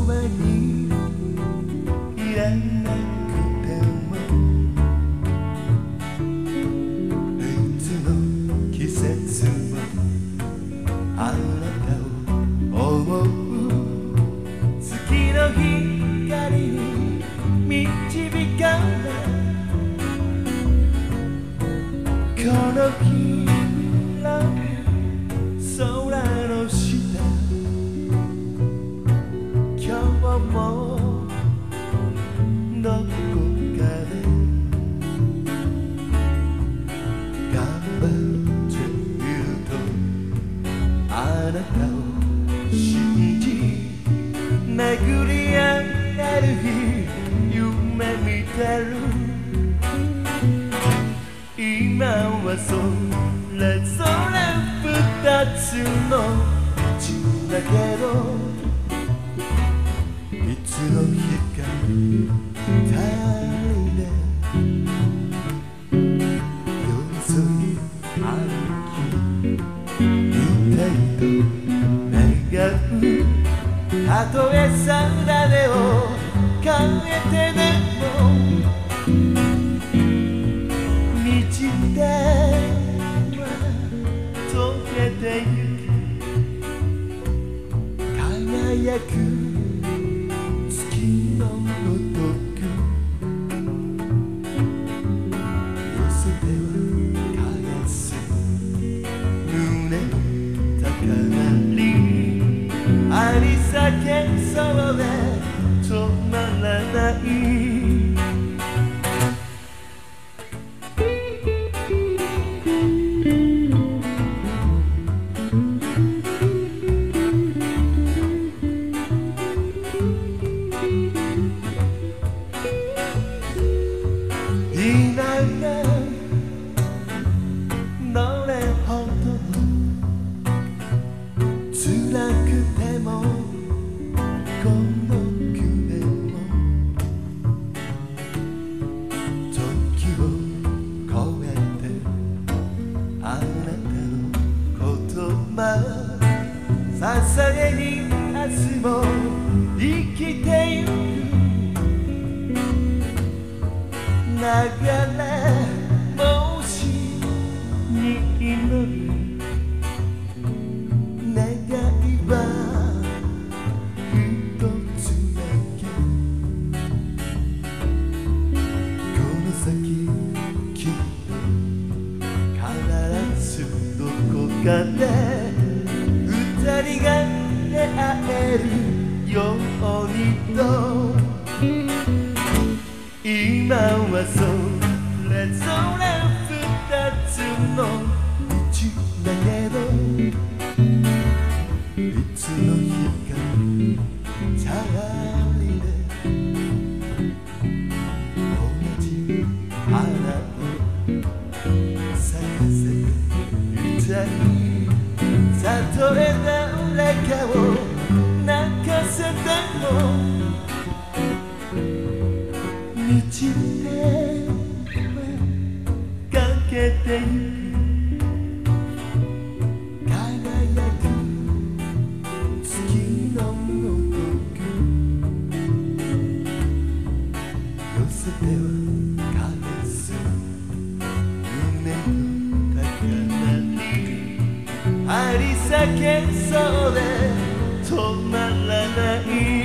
ばにいらなくてもいつの季節もあなたを思う月の光に導かれこの君の空の下今日もどこかで頑張っているとあなたを信じ巡り合える日夢見てる今はそれぞれ二つの道だけどいつの日か二人で寄り添い歩きいたいと願うたとえ定めを変えてでも道では溶けてゆき輝く月のごとく寄せては返す胸の高鳴りありさけそうで止まらないどれほど辛くても孤独でも時を超えてあなたの言葉捧げに明日も生きてゆく流れ星に祈る願いは一つだけこの先きっと必ずどこかで二人が出会えるようにと今はそれぞれ二つの道だけどいつの日かチャリで同じ花を咲かせみたいたとえ誰かを泣かせても道でかけてゆく輝く月のごとく寄せては返す夢の高鳴りありさけそうで止まらない